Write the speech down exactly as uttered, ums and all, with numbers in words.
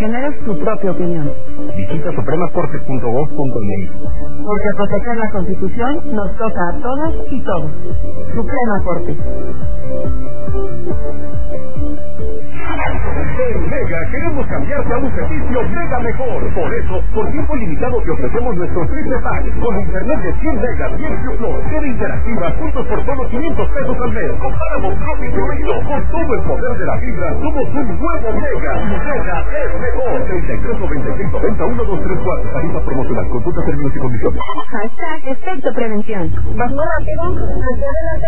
genere su propia opinión. Visita suprema corte punto gov punto m x. Porque proteger la Constitución nos toca a todas y todos. Suprema Corte. En Mega queremos cambiarte a un servicio mega mejor. Por eso, por tiempo limitado te ofrecemos nuestro triple pack con internet de cien megas y el Plus, serie interactiva, puntos por solo quinientos pesos al mes. Comparamos más incluido. Con todo el poder de la fibra, somos un nuevo Mega. Mega es mejor. treinta y tres noventa y seis noventa uno dos tres cuatro. Tarifa promocional. Consulta términos y condiciones. Hashtag efecto prevención. Más rápido, hacia adelante.